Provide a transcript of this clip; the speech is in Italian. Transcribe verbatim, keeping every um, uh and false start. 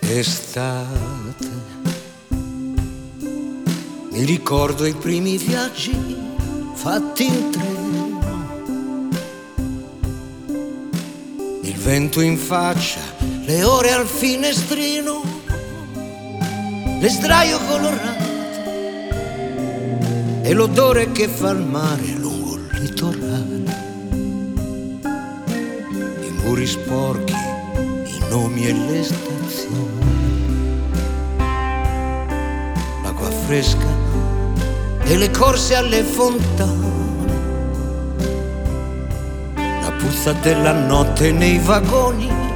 Estate, mi ricordo i primi viaggi fatti in treno, il vento in faccia, le ore al finestrino, le sdraio colorate e l'odore che fa il mare lungo il litorale, i muri sporchi, i nomi e le stazioni, l'acqua fresca e le corse alle fontane, la puzza della notte nei vagoni,